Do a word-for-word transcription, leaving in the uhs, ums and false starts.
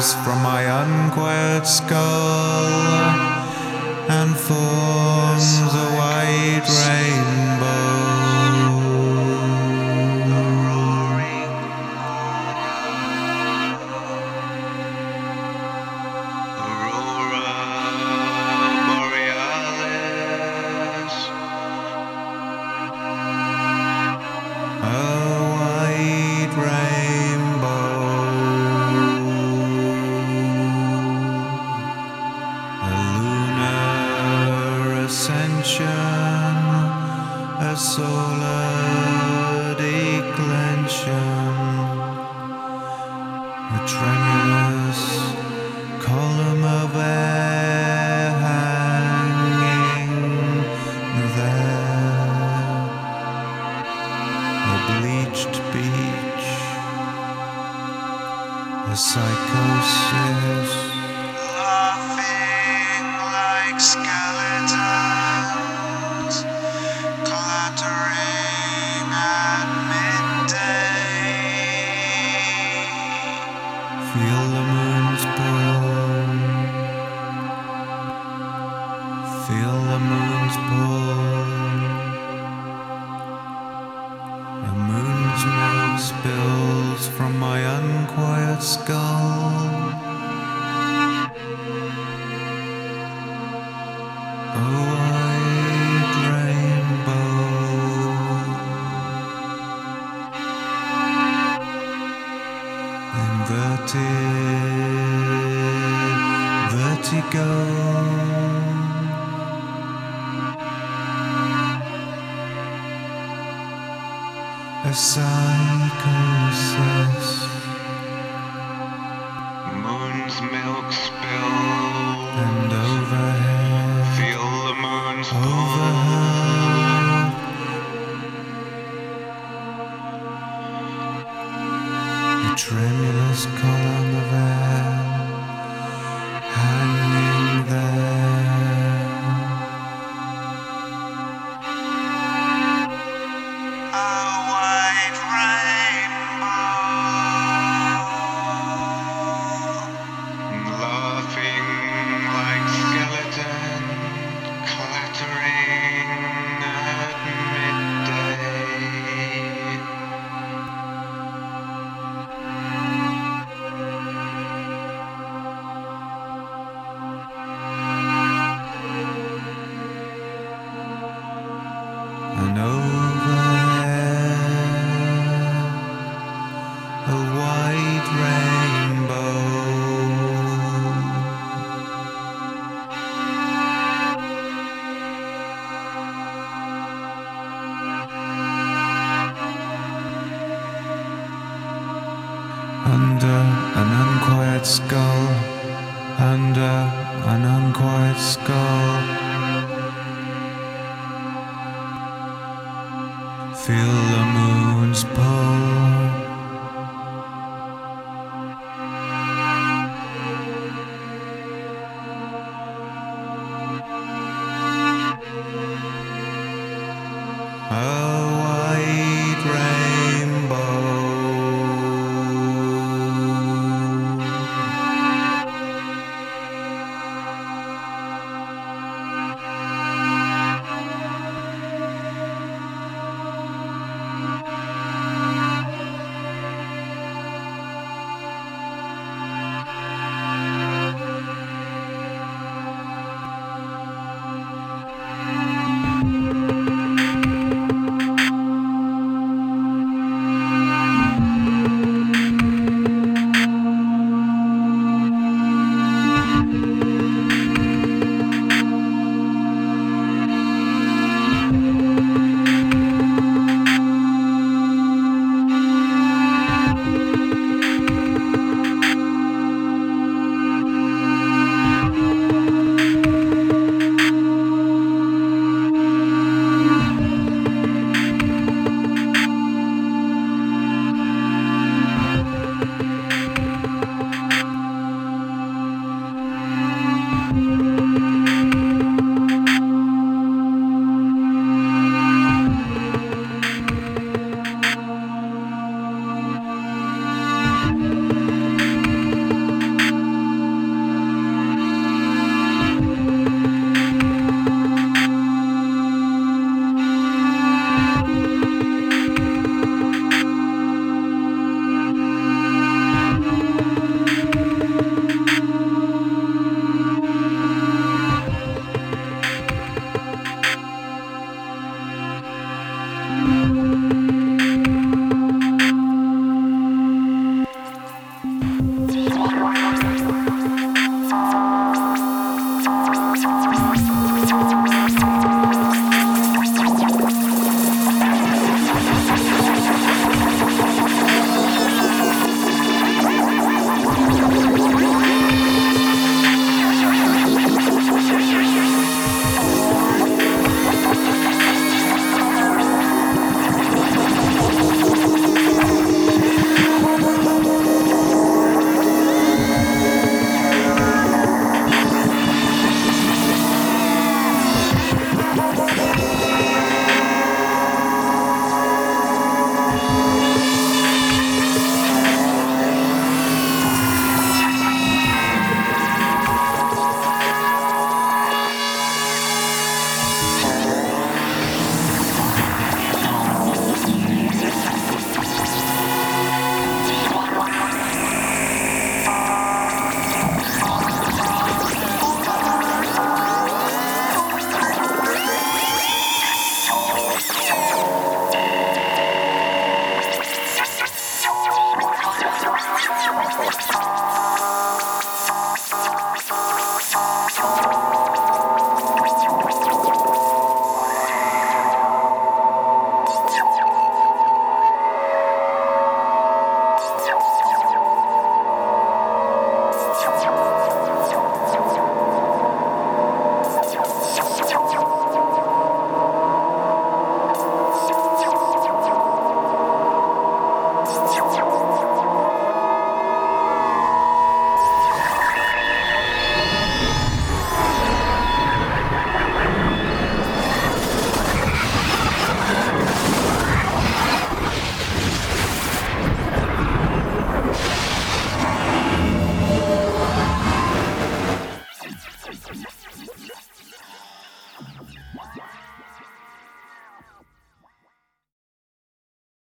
spills from my unquiet skull and forms a white rainbow. A solar declension, a tremulous column of air hanging there, a bleached beach, a psychosis, laughing like skeletons, clattering at midday. Feel the moon's pull. Feel the moon's pull. The moon's milk spills from my unquiet skull. Oh, inverted vertigo, a psychosis, moon's milk spill, and overhead, feel the moon's overhead, a tremulous column of air hanging there. A white rainbow, laughing like skeleton, clattering at midday. And overhead, a white rainbow, under an unquiet skull, under an unquiet skull. Feel the moon's pull.